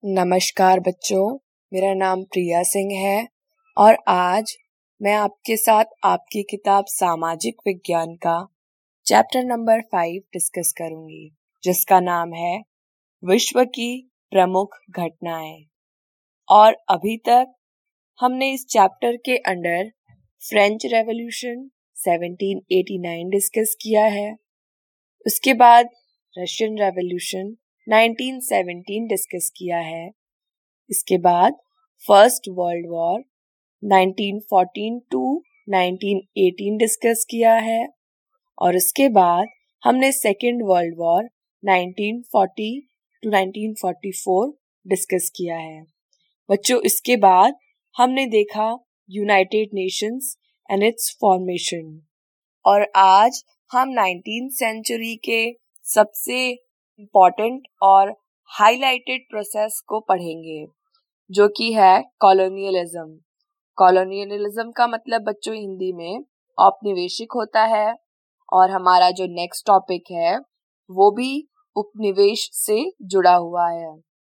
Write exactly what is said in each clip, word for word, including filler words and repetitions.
नमस्कार बच्चों, मेरा नाम प्रिया सिंह है और आज मैं आपके साथ आपकी किताब सामाजिक विज्ञान का चैप्टर नंबर फाइव डिस्कस करूंगी, जिसका नाम है विश्व की प्रमुख घटनाएं। और अभी तक हमने इस चैप्टर के under French revolution seventeen eighty nine discuss किया है। उसके बाद Russian revolution nineteen seventeen discuss किया है। इसके बाद first world war nineteen fourteen to nineteen eighteen discuss किया है और उसके बाद हमने second world war nineteen forty to nineteen forty four discuss किया है। बच्चों, इसके बाद हमने देखा United Nations and its formation और आज हम नाइनटीन सेंचुरी के सबसे इम्पोर्टेंट और हाईलाइटेड प्रोसेस को पढ़ेंगे, जो कि है कॉलोनियलिज्म। कॉलोनियलिज्म का मतलब बच्चों हिंदी में औपनिवेशिक होता है और हमारा जो नेक्स्ट टॉपिक है वो भी उपनिवेश से जुड़ा हुआ है।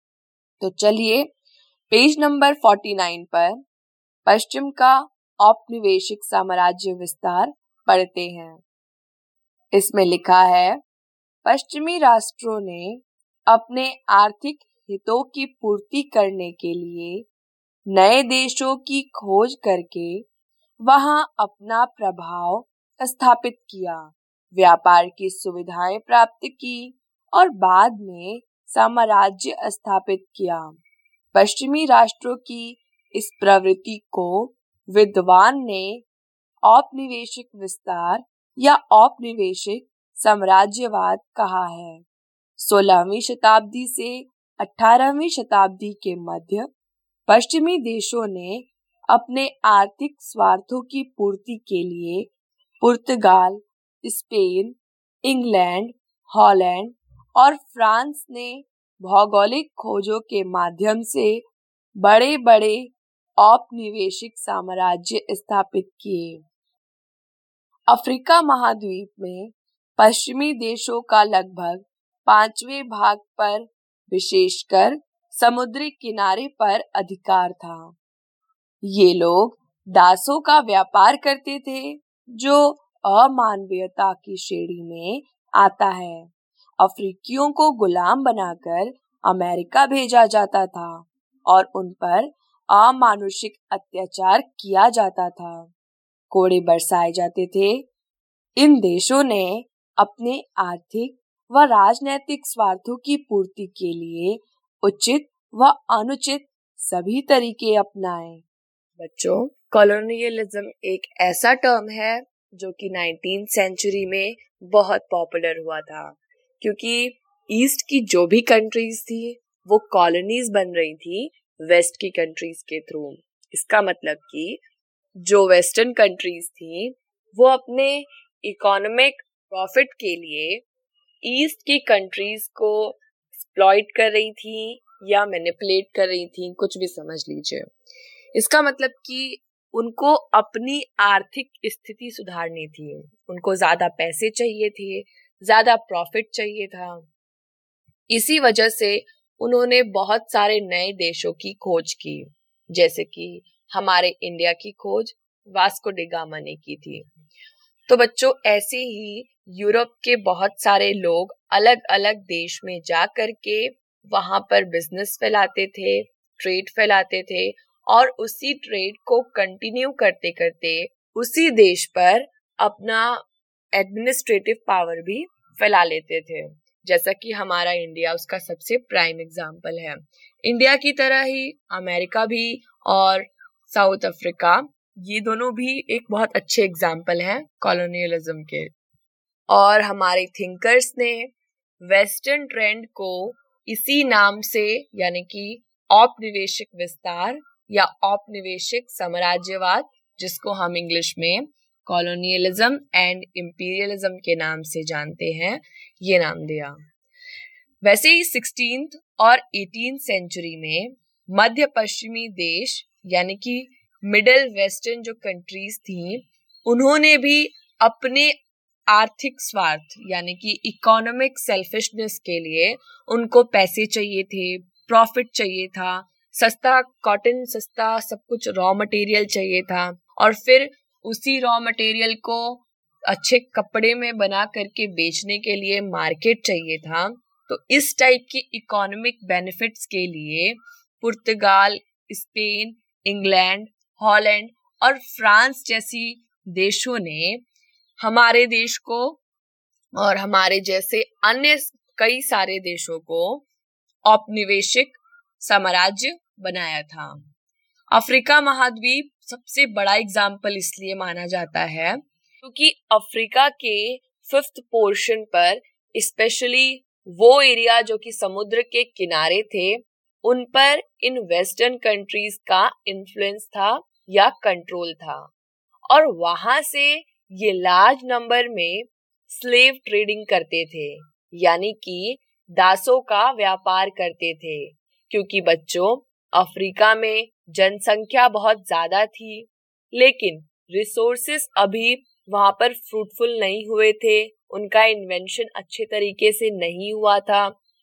तो चलिए पेज नंबर फोर्टी नाइन पर पश्चिम का औपनिवेशिक साम्राज्य विस्तार पढ़ते हैं। इसमें लिखा है, पश्चिमी राष्ट्रों ने अपने आर्थिक हितों की पूर्ति करने के लिए नए देशों की खोज करके वहां अपना प्रभाव स्थापित किया, व्यापार की सुविधाएं प्राप्त की और बाद में साम्राज्य स्थापित किया। पश्चिमी राष्ट्रों की इस प्रवृत्ति को विद्वान ने औपनिवेशिक विस्तार या औपनिवेशिक साम्राज्यवाद कहा है। सोलहवीं शताब्दी से अठारहवीं शताब्दी के मध्य पश्चिमी देशों ने अपने आर्थिक स्वार्थों की पूर्ति के लिए पुर्तगाल, स्पेन, इंग्लैंड, हॉलैंड और फ्रांस ने भौगोलिक खोजों के माध्यम से बड़े बड़े औपनिवेशिक साम्राज्य स्थापित किए। अफ्रीका महाद्वीप में पश्चिमी देशों का लगभग पांचवें भाग पर, विशेषकर समुद्री किनारे पर अधिकार था। ये लोग दासों का व्यापार करते थे, जो अमानवीयता की श्रेणी में आता है। अफ्रीकियों को गुलाम बनाकर अमेरिका भेजा जाता था और उन पर अमानुषिक अत्याचार किया जाता था, कोड़े बरसाए जाते थे। इन देशों ने अपने आर्थिक व राजनैतिक स्वार्थों की पूर्ति के लिए उचित व अनुचित सभी तरीके अपनाए। बच्चों, कॉलोनियलिज्म एक ऐसा टर्म है जो कि नाइनटीन सेंचुरी में बहुत पॉपुलर हुआ था, क्योंकि ईस्ट की जो भी कंट्रीज थी वो कॉलोनीज बन रही थी वेस्ट की कंट्रीज के थ्रू। इसका मतलब कि जो वेस्टर्न कंट्रीज थी वो अपने इकोनॉमिक प्रॉफिट के लिए ईस्ट की कंट्रीज को एक्सप्लॉइट कर रही थी या मैनिपुलेट कर रही थी, कुछ भी समझ लीजिए। इसका मतलब कि उनको अपनी आर्थिक स्थिति सुधारनी थी, उनको ज्यादा पैसे चाहिए थे, ज्यादा प्रॉफिट चाहिए था। इसी वजह से उन्होंने बहुत सारे नए देशों की खोज की, जैसे कि हमारे इंडिया की खोज वास्को डी गामा ने की थी। तो बच्चों, ऐसे ही यूरोप के बहुत सारे लोग अलग अलग देश में जा करके वहां पर बिजनेस फैलाते थे, ट्रेड फैलाते थे और उसी ट्रेड को कंटिन्यू करते करते उसी देश पर अपना एडमिनिस्ट्रेटिव पावर भी फैला लेते थे, जैसा कि हमारा इंडिया उसका सबसे प्राइम एग्जाम्पल है। इंडिया की तरह ही अमेरिका भी और साउथ अफ्रीका, ये दोनों भी एक बहुत अच्छे एग्जाम्पल हैं कॉलोनियलिज्म के। और हमारे थिंकर्स ने वेस्टर्न ट्रेंड को इसी नाम से, यानी कि औपनिवेशिक विस्तार या औपनिवेशिक साम्राज्यवाद, जिसको हम इंग्लिश में कॉलोनियलिज्म एंड इंपीरियलिज्म के नाम से जानते हैं, ये नाम दिया। वैसे ही सिक्सटीन्थ और एटीन्थ सेंचुरी में मध्य पश्चिमी देश यानी कि मिडिल वेस्टर्न जो कंट्रीज थी, उन्होंने भी अपने आर्थिक स्वार्थ यानी कि इकोनॉमिक सेल्फिशनेस के लिए, उनको पैसे चाहिए थे, प्रॉफिट चाहिए था, सस्ता कॉटन, सस्ता सब कुछ रॉ मटेरियल चाहिए था, और फिर उसी रॉ मटेरियल को अच्छे कपड़े में बना करके बेचने के लिए मार्केट चाहिए था। तो इस टाइप की इकोनॉमिक बेनिफिट्स के लिए पुर्तगाल, स्पेन, इंग्लैंड, हॉलैंड और फ्रांस जैसी देशों ने हमारे देश को और हमारे जैसे अन्य कई सारे देशों को औपनिवेशिक साम्राज्य बनाया था। अफ्रीका महाद्वीप सबसे बड़ा एग्जाम्पल इसलिए माना जाता है क्योंकि अफ्रीका के फिफ्थ पोर्शन पर स्पेशली वो एरिया जो कि समुद्र के किनारे थे, उन पर इन वेस्टर्न कंट्रीज का इन्फ्लुएंस था या कंट्रोल था, और वहां से ये लार्ज नंबर में स्लेव ट्रेडिंग करते थे, यानी कि दासों का व्यापार करते थे। क्योंकि बच्चों, अफ्रीका में जनसंख्या बहुत ज्यादा थी, लेकिन रिसोर्सेस अभी वहां पर फ्रूटफुल नहीं हुए थे, उनका इन्वेंशन अच्छे तरीके से नहीं हुआ था,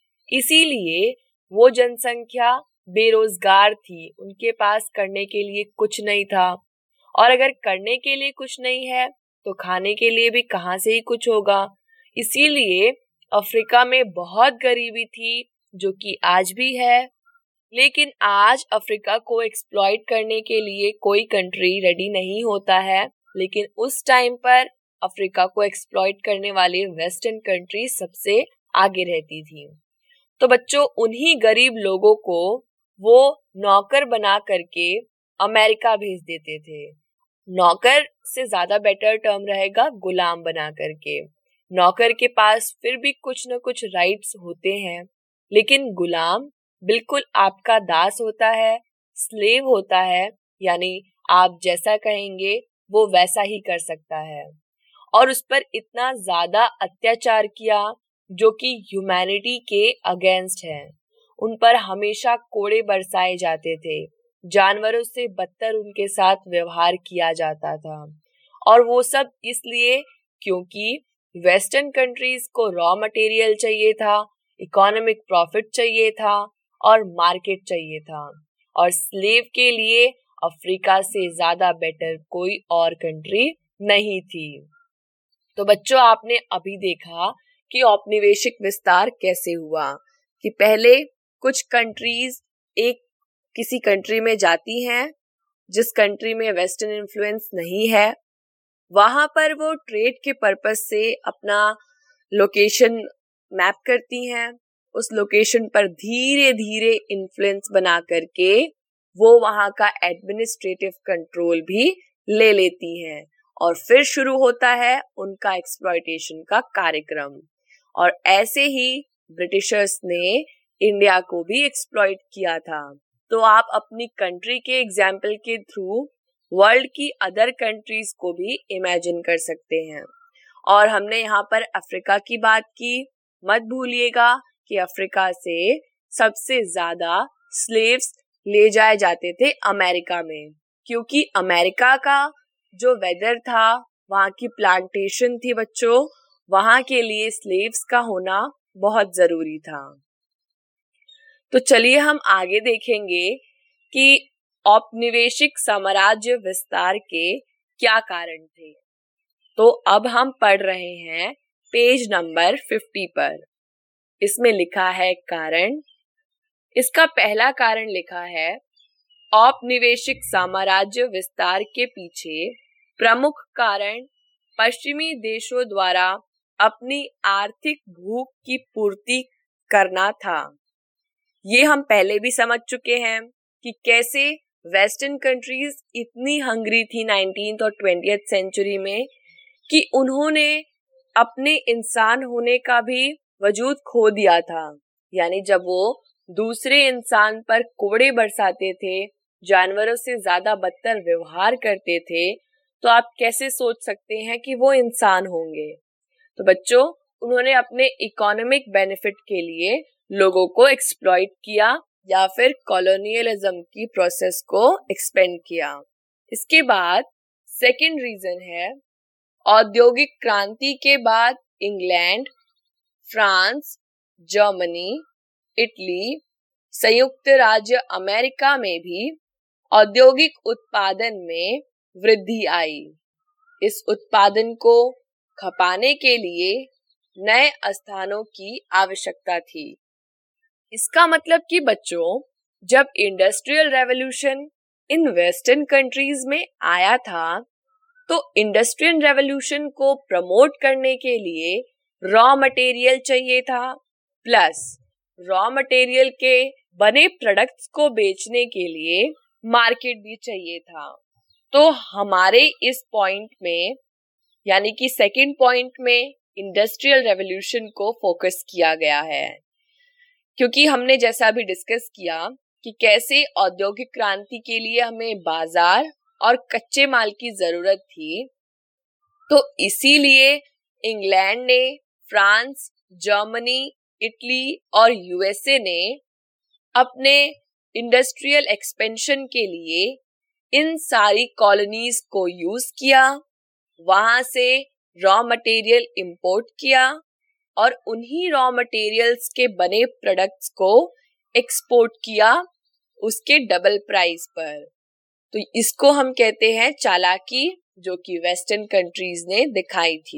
इसीलिए वो जनसंख्या बेरोजगार थी, उनके पास करने के लिए कुछ नहीं था, और अगर करने के लिए कुछ नहीं है तो खाने के लिए भी कहाँ से ही कुछ होगा। इसीलिए अफ्रीका में बहुत गरीबी थी, जो कि आज भी है। लेकिन आज अफ्रीका को एक्सप्लॉइट करने के लिए कोई कंट्री रेडी नहीं होता है, लेकिन उस टाइम पर अफ्रीका को एक्सप्लॉइट करने वाले वेस्टर्न कंट्री सबसे आगे रहती थी। तो बच्चों, उन्हीं गरीब लोगों को वो नौकर बना करके अमेरिका भेज देते थे। नौकर से ज्यादा बेटर टर्म रहेगा गुलाम बना करके। नौकर के पास फिर भी कुछ न कुछ राइट्स होते हैं, लेकिन गुलाम बिल्कुल आपका दास होता है, स्लेव होता है, यानी आप जैसा कहेंगे वो वैसा ही कर सकता है। और उस पर इतना ज्यादा अत्याचार किया जो कि ह्यूमैनिटी के अगेंस्ट है। उन पर हमेशा कोड़े बरसाए जाते थे, जानवरों से बदतर उनके साथ व्यवहार किया जाता था, और वो सब इसलिए क्योंकि वेस्टर्न कंट्रीज को रॉ मटेरियल चाहिए था, इकोनॉमिक प्रॉफिट चाहिए था और मार्केट चाहिए था, और स्लेव के लिए अफ्रीका से ज्यादा बेटर कोई और कंट्री नहीं थी। तो बच्चों, आपने अभी देखा कि औपनिवेशिक विस्तार कैसे हुआ, कि पहले कुछ कंट्रीज एक किसी कंट्री में जाती हैं जिस कंट्री में वेस्टर्न इन्फ्लुएंस नहीं है, वहां पर वो ट्रेड के पर्पस से अपना लोकेशन मैप करती हैं, उस लोकेशन पर धीरे धीरे इन्फ्लुएंस बना करके वो वहां का एडमिनिस्ट्रेटिव कंट्रोल भी ले लेती हैं, और फिर शुरू होता है उनका एक्सप्लॉयटेशन का कार्यक्रम। और ऐसे ही ब्रिटिशर्स ने इंडिया को भी एक्सप्लॉइट किया था। तो आप अपनी कंट्री के एग्जाम्पल के थ्रू वर्ल्ड की अदर कंट्रीज को भी इमेजिन कर सकते हैं। और हमने यहाँ पर अफ्रीका की बात की, मत भूलिएगा कि अफ्रीका से सबसे ज्यादा स्लेव्स ले जाए जाते थे अमेरिका में, क्योंकि अमेरिका का जो वेदर था, वहाँ की प्लांटेशन थी बच्चों, वहाँ के लिए स्लेव्स का होना बहुत जरूरी था। तो चलिए हम आगे देखेंगे कि औपनिवेशिक साम्राज्य विस्तार के क्या कारण थे। तो अब हम पढ़ रहे हैं पेज नंबर फिफ्टी पर। इसमें लिखा है कारण। इसका पहला कारण लिखा है, औपनिवेशिक साम्राज्य विस्तार के पीछे प्रमुख कारण पश्चिमी देशों द्वारा अपनी आर्थिक भूख की पूर्ति करना था। ये हम पहले भी समझ चुके हैं कि कैसे वेस्टर्न कंट्रीज इतनी हंग्री थी नाइनटीन्थ और ट्वेंटियथ सेंचुरी में कि उन्होंने अपने इंसान होने का भी वजूद खो दिया था। यानी जब वो दूसरे इंसान पर कोड़े बरसाते थे, जानवरों से ज्यादा बदतर व्यवहार करते थे, तो आप कैसे सोच सकते हैं कि वो इंसान होंगे। तो बच्चों, उन्होंने अपने इकोनॉमिक बेनिफिट के लिए लोगों को एक्सप्लॉइट किया या फिर कॉलोनियलिज्म की प्रोसेस को एक्सपेंड किया। इसके बाद सेकंड रीजन है, औद्योगिक क्रांति के बाद इंग्लैंड, फ्रांस, जर्मनी, इटली, संयुक्त राज्य अमेरिका में भी औद्योगिक उत्पादन में वृद्धि आई। इस उत्पादन को खपाने के लिए नए स्थानों की आवश्यकता थी। इसका मतलब कि बच्चों, जब इंडस्ट्रियल रेवोल्यूशन इन वेस्टर्न कंट्रीज में आया था, तो इंडस्ट्रियल रेवोल्यूशन को प्रमोट करने के लिए रॉ मटेरियल चाहिए था, प्लस रॉ मटेरियल के बने प्रोडक्ट्स को बेचने के लिए मार्केट भी चाहिए था। तो हमारे इस पॉइंट में, यानी कि सेकंड पॉइंट में, इंडस्ट्रियल रेवोल्यूशन को फोकस किया गया है, क्योंकि हमने जैसा भी डिस्कस किया कि कैसे औद्योगिक क्रांति के लिए हमें बाजार और कच्चे माल की जरूरत थी। तो इसीलिए इंग्लैंड ने, फ्रांस, जर्मनी, इटली और यूएसए ने अपने इंडस्ट्रियल एक्सपेंशन के लिए इन सारी कॉलोनीज को यूज किया, वहां से रॉ मटेरियल इंपोर्ट किया और उन्हीं रॉ मटेरियल्स के बने प्रोडक्ट्स को एक्सपोर्ट किया उसके डबल प्राइस पर। तो इसको हम कहते हैं चालाकी, जो कि वेस्टर्न कंट्रीज ने दिखाई थी।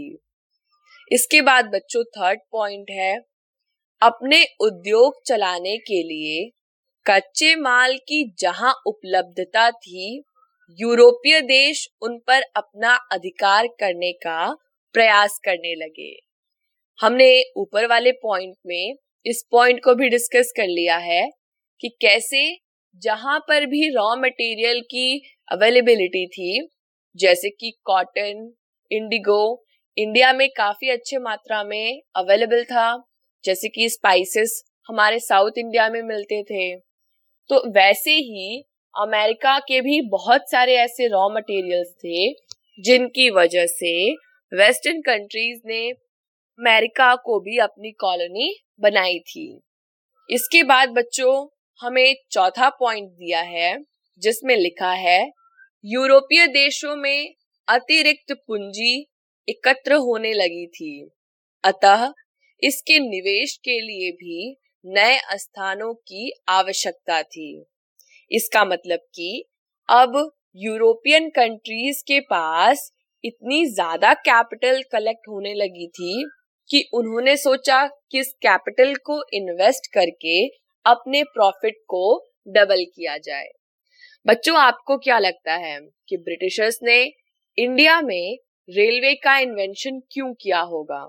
इसके बाद बच्चों थर्ड पॉइंट है, अपने उद्योग चलाने के लिए कच्चे माल की जहां उपलब्धता थी, यूरोपीय देश उन पर अपना अधिकार करने का प्रयास करने लगे। हमने ऊपर वाले पॉइंट में इस पॉइंट को भी डिस्कस कर लिया है कि कैसे जहां पर भी रॉ मटेरियल की अवेलेबिलिटी थी, जैसे कि कॉटन, इंडिगो, इंडिया में काफी अच्छे मात्रा में अवेलेबल था, जैसे कि स्पाइसेस हमारे साउथ इंडिया में मिलते थे। तो वैसे ही अमेरिका के भी बहुत सारे ऐसे रॉ मटेरियल्स थे जिनकी वजह से वेस्टर्न कंट्रीज ने अमेरिका को भी अपनी कॉलोनी बनाई थी। इसके बाद बच्चों हमें चौथा पॉइंट दिया है, जिसमें लिखा है, यूरोपीय देशों में अतिरिक्त पूंजी एकत्र होने लगी थी, अतः इसके निवेश के लिए भी नए स्थानों की आवश्यकता थी। इसका मतलब कि अब यूरोपियन कंट्रीज के पास इतनी ज्यादा कैपिटल कलेक्ट होने लगी थी कि उन्होंने सोचा कि इस कैपिटल को इन्वेस्ट करके अपने प्रॉफिट को डबल किया जाए। बच्चों, आपको क्या लगता है कि ब्रिटिशर्स ने इंडिया में रेलवे का इन्वेंशन क्यों किया होगा?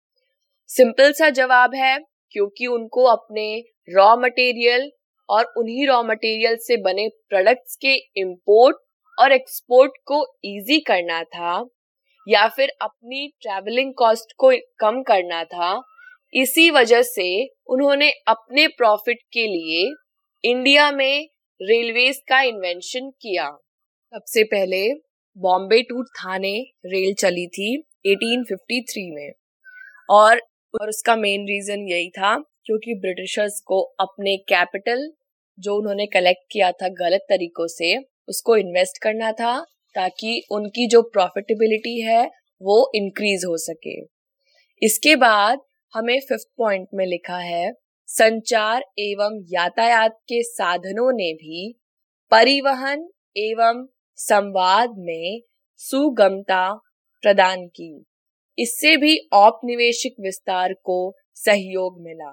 सिंपल सा जवाब है, क्योंकि उनको अपने रॉ मटेरियल और उन्हीं रॉ मटेरियल से बने प्रोडक्ट्स के इंपोर्ट और एक्सपोर्ट को इजी करना था, या फिर अपनी ट्रैवलिंग कॉस्ट को कम करना था। इसी वजह से उन्होंने अपने प्रॉफिट के लिए इंडिया में रेलवेज का इन्वेंशन किया। सबसे पहले बॉम्बे टू थाने रेल चली थी अठारह सौ तिरेपन में, और और उसका मेन रीजन यही था क्योंकि ब्रिटिशर्स को अपने कैपिटल जो उन्होंने कलेक्ट किया था गलत तरीकों से, उसको इन्वेस्ट करना था ताकि उनकी जो प्रॉफिटेबिलिटी है वो इंक्रीज हो सके। इसके बाद हमें फिफ्थ पॉइंट में लिखा है, संचार एवं यातायात के साधनों ने भी परिवहन एवं संवाद में सुगमता प्रदान की। इससे भी औपनिवेशिक विस्तार को सहयोग मिला।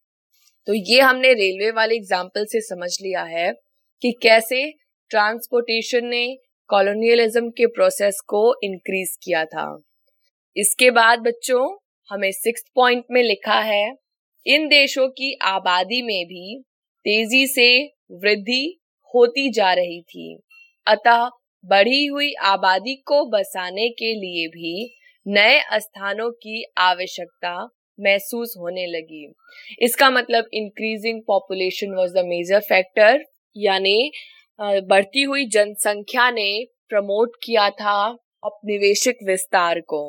तो ये हमने रेलवे वाले एग्जाम्पल से समझ लिया है कि कैसे ट्रांसपोर्टेशन ने कॉलोनियलिज्म के प्रोसेस को इंक्रीज किया था। इसके बाद बच्चों हमें सिक्स्थ पॉइंट में लिखा है, इन देशों की आबादी में भी तेजी से वृद्धि होती जा रही थी, अतः बढ़ी हुई आबादी को बसाने के लिए भी नए स्थानों की आवश्यकता महसूस होने लगी। इसका मतलब increasing population was the major factor, यानी बढ़ती हुई जनसंख्या ने प्रमोट किया था औपनिवेशिक विस्तार को,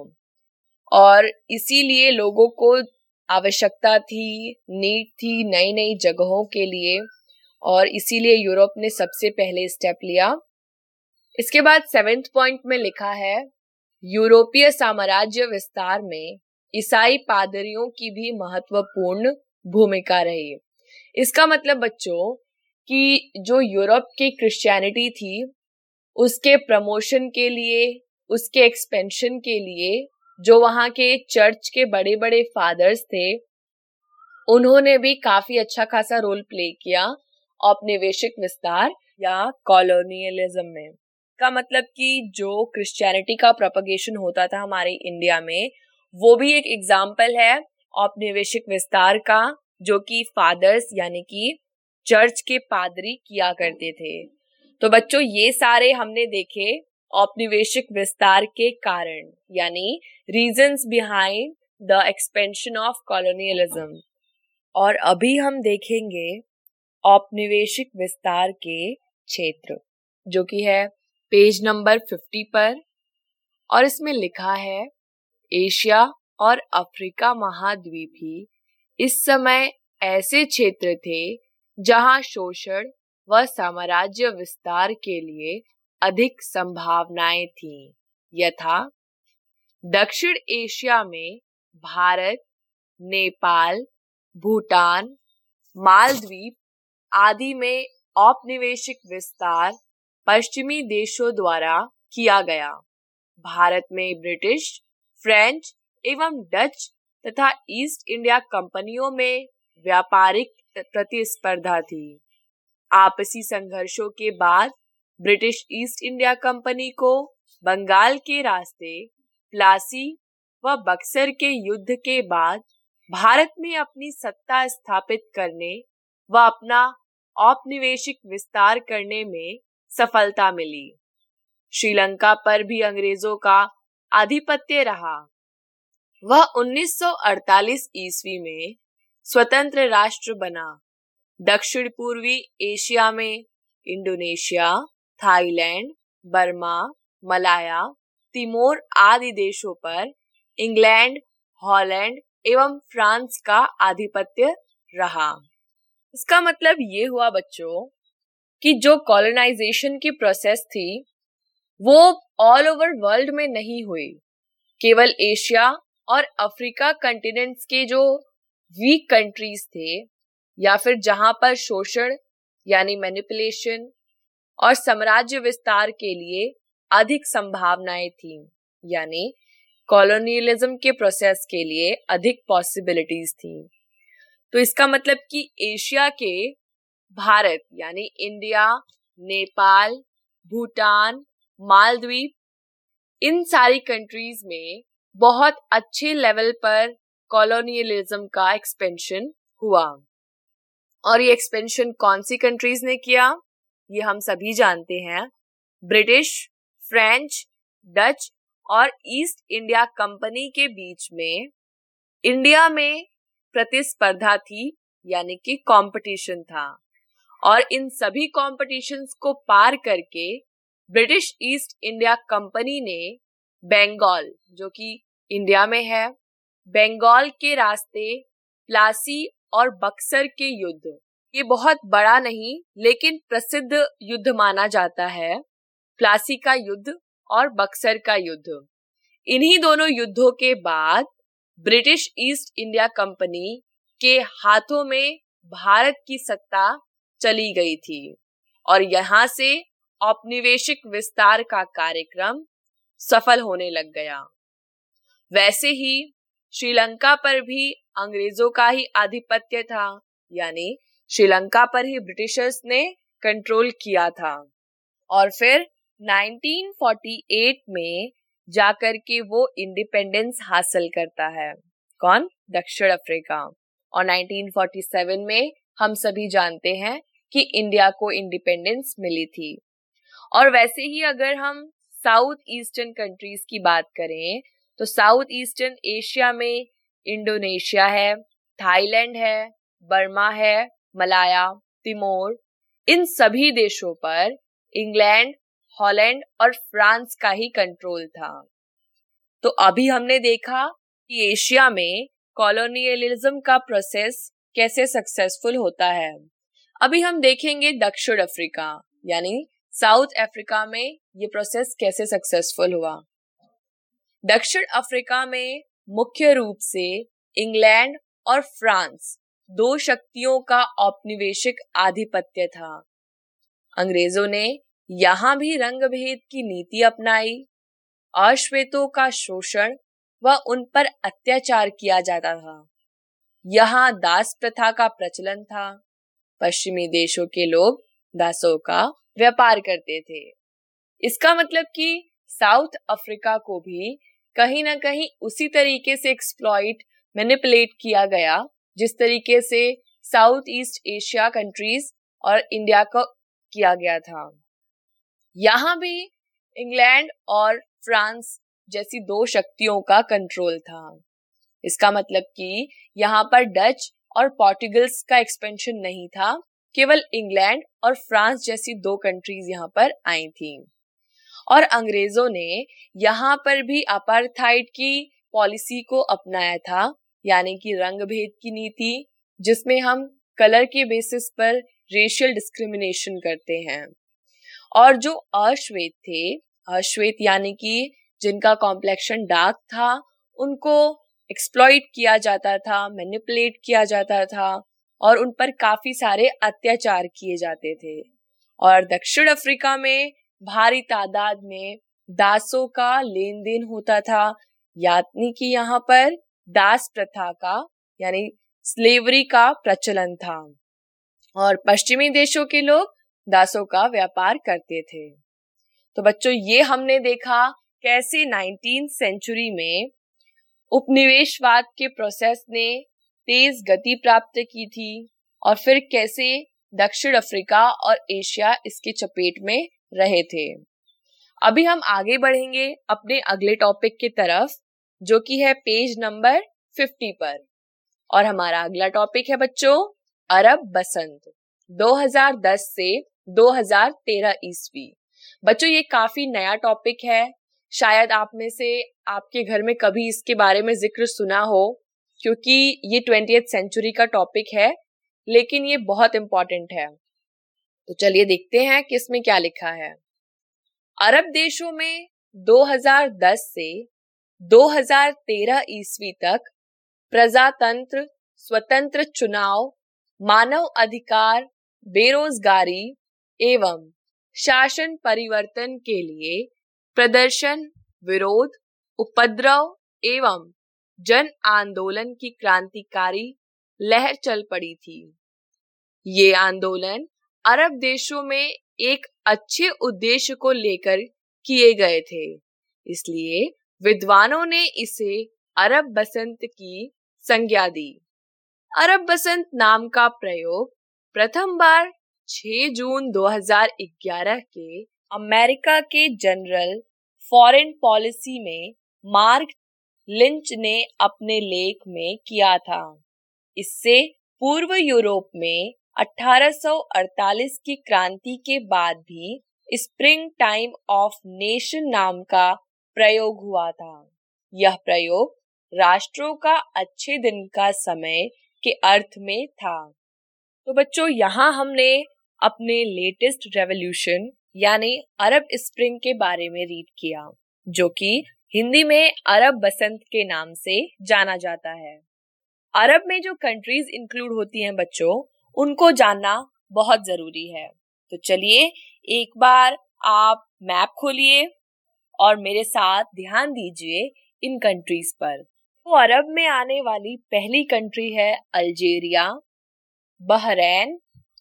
और इसीलिए लोगों को आवश्यकता थी, नीड थी नई नई जगहों के लिए, और इसीलिए यूरोप ने सबसे पहले स्टेप लिया। इसके बाद सेवेंथ पॉइंट में लिखा है, यूरोपीय साम्राज्य विस्तार में ईसाई पादरियों की भी महत्वपूर्ण भूमिका रही। इसका मतलब बच्चों कि जो यूरोप की क्रिश्चियनिटी थी उसके प्रमोशन के लिए, उसके एक्सपेंशन के लिए जो वहाँ के चर्च के बड़े बड़े फादर्स थे उन्होंने भी काफी अच्छा खासा रोल प्ले किया औपनिवेशिक विस्तार या कॉलोनियलिज्म में। का मतलब कि जो क्रिश्चियनिटी का प्रोपगेशन होता था हमारे इंडिया में वो भी एक एग्जाम्पल है औपनिवेशिक विस्तार का, जो कि फादर्स यानी कि चर्च के पादरी किया करते थे। तो बच्चों ये सारे हमने देखे औपनिवेशिक विस्तार के कारण यानी reasons behind the expansion of colonialism. और अभी हम देखेंगे औपनिवेशिक विस्तार के क्षेत्र, जो कि है पेज नंबर फिफ्टी पर, और इसमें लिखा है एशिया और अफ्रीका महाद्वीप ही इस समय ऐसे क्षेत्र थे जहां शोषण व साम्राज्य विस्तार के लिए अधिक संभावनाएं थीं। यथा दक्षिण एशिया में भारत, नेपाल, भूटान, मालदीव आदि में औपनिवेशिक विस्तार पश्चिमी देशों द्वारा किया गया। भारत में ब्रिटिश, फ्रेंच एवं डच तथा ईस्ट इंडिया कंपनियों में व्यापारिक प्रतिस्पर्धा थी। आपसी संघर्षों के बाद ब्रिटिश ईस्ट इंडिया कंपनी को बंगाल के रास्ते, प्लासी व बक्सर के युद्ध के बाद भारत में अपनी सत्ता स्थापित करने व अपना औपनिवेशिक विस्तार करने में सफलता मिली। श्रीलंका पर भी अंग्रेजों का आधिपत्य रहा। वह उन्नीस सौ अड़तालीस ईस्वी में स्वतंत्र राष्ट्र बना। दक्षिण पूर्वी एशिया में Indonesia, Thailand, Burma, Malaya, Timor आदि देशों पर इंग्लैंड, हॉलैंड एवं फ्रांस का आधिपत्य रहा। इसका मतलब ये हुआ बच्चों कि जो कॉलोनाइजेशन की प्रोसेस थी वो ऑल ओवर वर्ल्ड में नहीं हुई। केवल एशिया और अफ्रीका कंटिनेंट्स के जो वीक कंट्रीज थे या फिर जहां पर शोषण यानी मैनिपुलेशन और साम्राज्य विस्तार के लिए अधिक संभावनाएं थी, यानी कॉलोनियलिज्म के प्रोसेस के लिए अधिक पॉसिबिलिटीज थी। तो इसका मतलब कि एशिया के भारत यानी इंडिया, नेपाल, भूटान, मालदीव, इन सारी कंट्रीज में बहुत अच्छे लेवल पर कॉलोनियलिज्म का एक्सपेंशन हुआ। और ये एक्सपेंशन कौन सी कंट्रीज ने किया ये हम सभी जानते हैं। ब्रिटिश, फ्रेंच, डच और ईस्ट इंडिया कंपनी के बीच में इंडिया में प्रतिस्पर्धा थी यानी कि कंपटीशन था। और इन सभी कॉम्पिटिशन्स को पार करके ब्रिटिश ईस्ट इंडिया कंपनी ने बंगाल, जो कि इंडिया में है, बंगाल के रास्ते, प्लासी और बक्सर के युद्ध, ये बहुत बड़ा नहीं लेकिन प्रसिद्ध युद्ध माना जाता है, प्लासी का युद्ध और बक्सर का युद्ध। इन्हीं दोनों युद्धों के बाद ब्रिटिश ईस्ट इंडिया कंपनी के हाथों में भारत की सत्ता चली गई थी और यहाँ से औपनिवेशिक विस्तार का कार्यक्रम सफल होने लग गया। वैसे ही श्रीलंका पर भी अंग्रेजों का ही आधिपत्य था, यानी श्रीलंका पर ही ब्रिटिशर्स ने कंट्रोल किया था। और फिर नाइनटीन फोर्टी एट में जाकर के वो इंडिपेंडेंस हासिल करता है। कौन? दक्षिण अफ्रीका। और नाइनटीन फोर्टी सेवन में हम सभी जानते हैं कि इंडिया को इंडिपेंडेंस मिली थी। और वैसे ही अगर हम साउथ ईस्टर्न कंट्रीज की बात करें तो साउथ ईस्टर्न एशिया में इंडोनेशिया है, थाईलैंड है, बर्मा है, मलाया, तिमोर, इन सभी देशों पर इंग्लैंड, हॉलैंड और फ्रांस का ही कंट्रोल था। तो अभी हमने देखा कि एशिया में कॉलोनियलिज्म का प्रोसेस कैसे सक्सेसफुल होता है। अभी हम देखेंगे दक्षिण अफ्रीका यानी साउथ अफ्रीका में ये प्रोसेस कैसे सक्सेसफुल हुआ। दक्षिण अफ्रीका में मुख्य रूप से इंग्लैंड और फ्रांस दो शक्तियों का औपनिवेशिक आधिपत्य था। अंग्रेजों ने यहाँ भी रंग भेद की नीति अपनाई। अश्वेतों का शोषण व उन पर अत्याचार किया जाता था। यहाँ दास प्रथा का प्रचलन था। पश्चिमी देशों के लोग दासों का व्यापार करते थे। इसका मतलब कि साउथ अफ्रीका को भी कहीं ना कहीं उसी तरीके से एक्सप्लॉइट, मैनिपुलेट किया गया जिस तरीके से साउथ ईस्ट एशिया कंट्रीज और इंडिया को किया गया था। यहाँ भी इंग्लैंड और फ्रांस जैसी दो शक्तियों का कंट्रोल था। इसका मतलब कि यहाँ पर डच और पोर्टुगल्स का एक्सपेंशन नहीं था, केवल इंग्लैंड और फ्रांस जैसी दो कंट्रीज यहाँ पर आई थी। और अंग्रेजों ने यहाँ पर भी अपार्थाइड की पॉलिसी को अपनाया था, यानी कि रंग भेद की नीति, जिसमें हम कलर के बेसिस पर रेशियल डिस्क्रिमिनेशन करते हैं। और जो अश्वेत थे, अश्वेत यानी कि जिनका कॉम्प्लेक्शन डार्क था, उनको एक्सप्लॉइट किया जाता था, मैनिपुलेट किया जाता था और उन पर काफी सारे अत्याचार किए जाते थे। और दक्षिण अफ्रीका में भारी तादाद में दासों का लेन देन होता था, यानी कि यहाँ पर दास प्रथा का यानी स्लेवरी का प्रचलन था और पश्चिमी देशों के लोग दासों का व्यापार करते थे। तो बच्चों, ये हमने देखा कैसे नाइनटीन्थ सेंचुरी में उपनिवेशवाद के प्रोसेस ने तेज गति प्राप्त की थी और फिर कैसे दक्षिण अफ्रीका और एशिया इसके चपेट में रहे थे। अभी हम आगे बढ़ेंगे अपने अगले टॉपिक की तरफ, जो कि है पेज नंबर फिफ्टी पर। और हमारा अगला टॉपिक है बच्चों अरब बसंत दो हज़ार दस से दो हज़ार तेरह ईस्वी। बच्चों, ये काफी नया टॉपिक है। शायद आप में से आपके घर में कभी इसके बारे में जिक्र सुना हो, क्योंकि ये ट्वेंटिएथ सेंचुरी का टॉपिक है, लेकिन ये बहुत इंपॉर्टेंट है। तो चलिए देखते हैं कि इसमें क्या लिखा है। अरब देशों में दो हज़ार दस से दो हज़ार तेरह ईस्वी तक प्रजातंत्र, स्वतंत्र चुनाव, मानव अधिकार, बेरोजगारी एवं शासन परिवर्तन के लिए प्रदर्शन, विरोध, उपद्रव एवं जन आंदोलन की क्रांतिकारी लहर चल पड़ी थी। ये आंदोलन अरब देशों में एक अच्छे उद्देश्य को लेकर किए गए थे, इसलिए विद्वानों ने इसे अरब बसंत की संज्ञा दी। अरब बसंत नाम का प्रयोग प्रथम बार छह जून दो हज़ार ग्यारह के अमेरिका के जनरल फॉरेन पॉलिसी में मार्क लिंच ने अपने लेख में किया था। इससे पूर्व यूरोप में अठारह सौ अड़तालीस की क्रांति के बाद भी स्प्रिंग टाइम ऑफ नेशन नाम का प्रयोग हुआ था। यह प्रयोग राष्ट्रों का अच्छे दिन का समय के अर्थ में था। तो बच्चों, यहाँ हमने अपने लेटेस्ट रेवोल्यूशन यानी अरब स्प्रिंग के बारे में रीड किया, जो कि हिंदी में अरब बसंत के नाम से जाना जाता है। अरब में जो कंट्रीज इंक्लूड होती हैं बच्चों, उनको जानना बहुत जरूरी है। तो चलिए एक बार आप मैप खोलिए और मेरे साथ ध्यान दीजिए इन कंट्रीज पर। तो अरब में आने वाली पहली कंट्री है Algeria, Bahrain,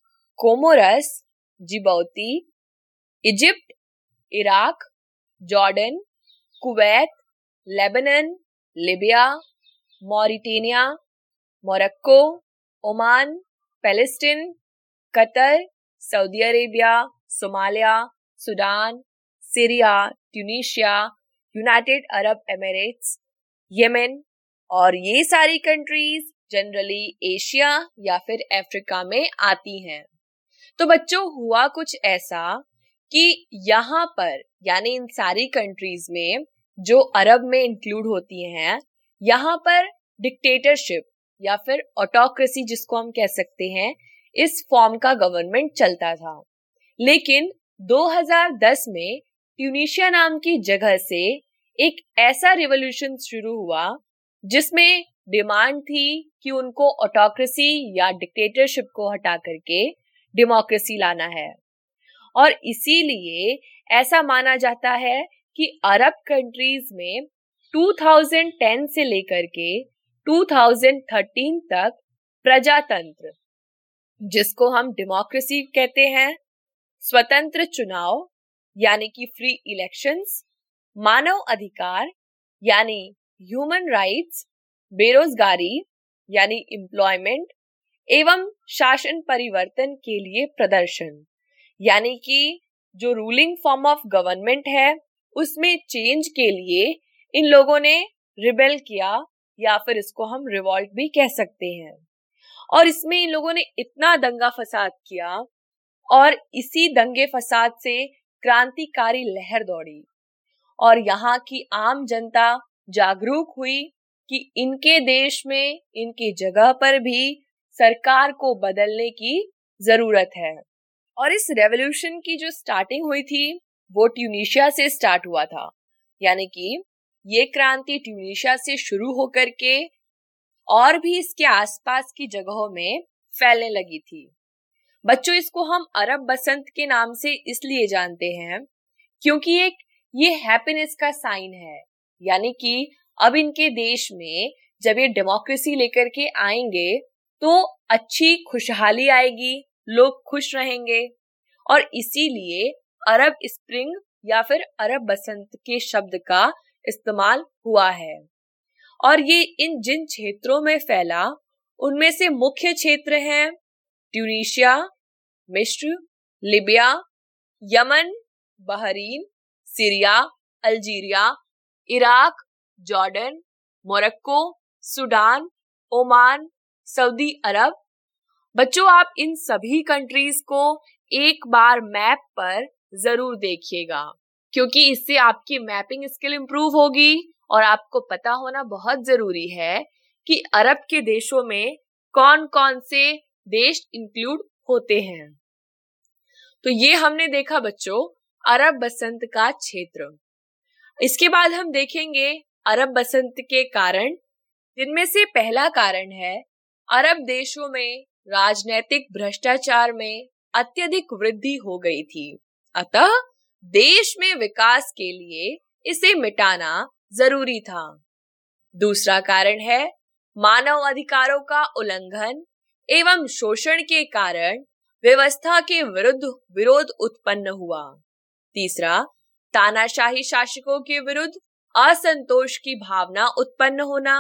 Comoros, Djibouti, Egypt, Iraq, Jordan, Kuwait, Lebanon, Libya, Mauritania, Morocco, Oman, Palestine, Qatar, Saudi Arabia, Somalia, Sudan, Syria, Tunisia, United Arab Emirates, Yemen. और ये सारी कंट्रीज जनरली एशिया या फिर अफ्रीका में आती हैं। तो बच्चों, हुआ कुछ ऐसा कि यहाँ पर यानी इन सारी कंट्रीज में जो अरब में इंक्लूड होती हैं, यहाँ पर डिक्टेटरशिप या फिर ऑटोक्रेसी जिसको हम कह सकते हैं, इस फॉर्म का गवर्नमेंट चलता था। लेकिन दो हज़ार दस में ट्यूनीशिया नाम की जगह से एक ऐसा रिवॉल्यूशन शुरू हुआ जिसमें डिमांड थी कि उनको ऑटोक्रेसी या डिक्टेटरशिप को हटा करके डेमोक्रेसी लाना है। और इसीलिए ऐसा माना जाता है कि अरब कंट्रीज में दो हज़ार दस से लेकर के दो हज़ार तेरह तक प्रजातंत्र, जिसको हम डेमोक्रेसी कहते हैं, स्वतंत्र चुनाव यानी कि फ्री इलेक्शंस, मानव अधिकार यानी ह्यूमन राइट्स, बेरोजगारी यानी एम्प्लॉयमेंट एवं शासन परिवर्तन के लिए प्रदर्शन, यानी कि जो रूलिंग फॉर्म ऑफ गवर्नमेंट है उसमें चेंज के लिए इन लोगों ने रिबेल किया, या फिर इसको हम रिवॉल्ट भी कह सकते हैं। और इसमें इन लोगों ने इतना दंगा फसाद किया और इसी दंगे फसाद से क्रांतिकारी लहर दौड़ी और यहाँ की आम जनता जागरूक हुई कि इनके देश में, इनकी जगह पर भी सरकार को बदलने की जरूरत है। और इस रेवोल्यूशन की जो स्टार्टिंग हुई थी वो ट्यूनीशिया से स्टार्ट हुआ था, यानी कि ये क्रांति ट्यूनीशिया से शुरू होकर के और भी इसके आसपास की जगहों में फैलने लगी थी। बच्चों, इसको हम अरब बसंत के नाम से इसलिए जानते हैं क्योंकि एक ये हैप्पीनेस का साइन है, यानी कि अब इनके देश में जब ये डेमोक्रेसी लेकर के आएंगे तो अच्छी खुशहाली आएगी, लोग खुश रहेंगे। और इसीलिए अरब स्प्रिंग या फिर अरब बसंत के शब्द का इस्तेमाल हुआ है। और ये इन जिन क्षेत्रों में फैला उनमें से मुख्य क्षेत्र हैं ट्यूनीशिया, मिस्र, लीबिया, यमन, Bahrain, Syria, Algeria, Iraq, Jordan, Morocco, Sudan, Oman, Saudi Arab. बच्चों, आप इन सभी कंट्रीज को एक बार मैप पर जरूर देखिएगा, क्योंकि इससे आपकी मैपिंग स्किल इंप्रूव होगी और आपको पता होना बहुत जरूरी है कि अरब के देशों में कौन कौन से देश इंक्लूड होते हैं। तो ये हमने देखा बच्चों अरब बसंत का क्षेत्र। इसके बाद हम देखेंगे अरब बसंत के कारण, जिनमें से पहला कारण है अरब देशों में राजनीतिक भ्रष्टाचार में अत्यधिक वृद्धि हो गई थी, अतः देश में विकास के लिए इसे मिटाना जरूरी था। दूसरा कारण है मानव अधिकारों का उल्लंघन एवं शोषण के कारण व्यवस्था के विरुद्ध विरोध उत्पन्न हुआ। तीसरा, तानाशाही शासकों के विरुद्ध असंतोष की भावना उत्पन्न होना।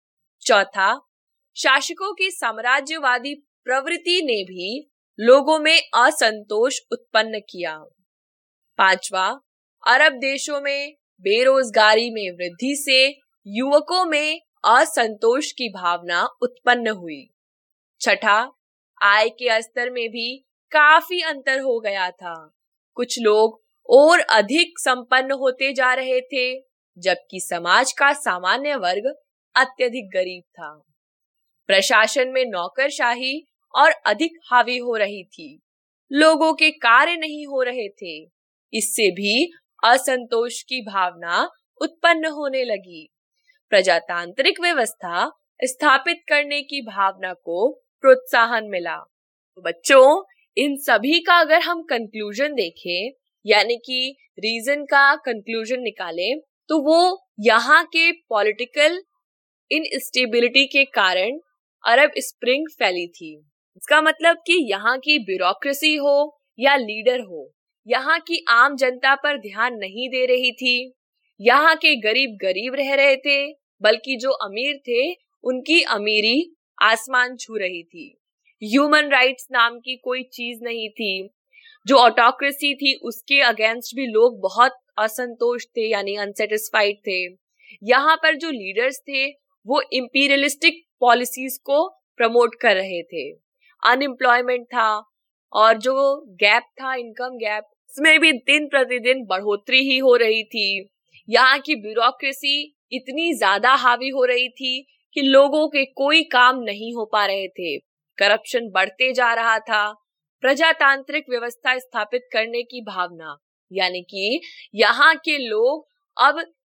चौथा, शासकों की साम्राज्यवादी प्रवृत्ति ने भी लोगों में असंतोष उत्पन्न किया। पांचवा, अरब देशों में बेरोजगारी में वृद्धि से युवकों में असंतोष की भावना उत्पन्न हुई। छठा, आय के स्तर में भी काफी अंतर हो गया था। कुछ लोग और अधिक संपन्न होते जा रहे थे, जबकि समाज का सामान्य वर्ग अत्यधिक गरीब था। प्रशासन में नौकरशाही और अधिक हावी हो रही थी, लोगों के कार्य नहीं हो रहे थे, इससे भी असंतोष की भावना उत्पन्न होने लगी। प्रजातांत्रिक व्यवस्था स्थापित करने की भावना को प्रोत्साहन मिला। तो बच्चों, इन सभी का अगर हम कंक्लूजन देखें, यानी कि रीजन का कंक्लूजन निकालें, तो वो यहाँ के पॉलिटिकल इनस्टेबिलिटी के कारण अरब स्प्रिंग फैली थी। इसका मतलब कि यहाँ की ब्यूरोक्रेसी हो या लीडर हो, यहाँ की आम जनता पर ध्यान नहीं दे रही थी। यहाँ के गरीब गरीब रह रहे थे, बल्कि जो अमीर थे उनकी अमीरी आसमान छू रही थी। ह्यूमन राइट्स नाम की कोई चीज नहीं थी। जो ऑटोक्रेसी थी उसके अगेंस्ट भी लोग बहुत असंतोष थे, यानी अनसेटिस्फाइड थे। यहाँ पर जो लीडर्स थे वो इंपीरियलिस्टिक पॉलिसीज को प्रमोट कर रहे थे। अनएम्प्लॉयमेंट था और जो गैप था, इनकम गैप, उसमें भी दिन प्रतिदिन बढ़ोतरी ही हो रही थी। यहाँ की ब्यूरोक्रेसी इतनी ज्यादा हावी हो रही थी कि लोगों के कोई काम नहीं हो पा रहे थे। करप्शन बढ़ते जा रहा था। प्रजातांत्रिक व्यवस्था स्थापित करने की भावना, यानी कि यहाँ के लोग अब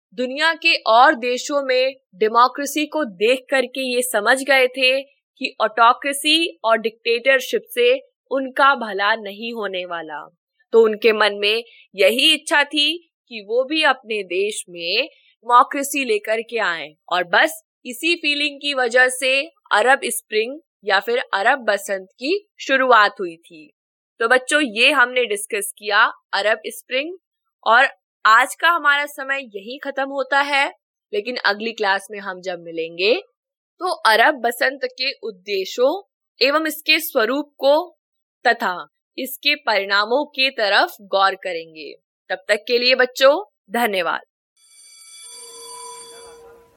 दुनिया के और देशों में डेमोक्रेसी को देख करके ये समझ गए थे कि ऑटोक्रेसी और डिक्टेटरशिप से उनका भला नहीं होने वाला। तो उनके मन में यही इच्छा थी कि वो भी अपने देश में डेमोक्रेसी लेकर के आए, और बस इसी फीलिंग की वजह से अरब स्प्रिंग या फिर अरब बसंत की शुरुआत हुई थी। तो बच्चों, ये हमने डिस्कस किया अरब स्प्रिंग, और आज का हमारा समय यही खत्म होता है। लेकिन अगली क्लास में हम जब मिलेंगे तो अरब बसंत के उद्देश्यों एवं इसके स्वरूप को तथा इसके परिणामों की तरफ गौर करेंगे। तब तक के लिए बच्चों, धन्यवाद।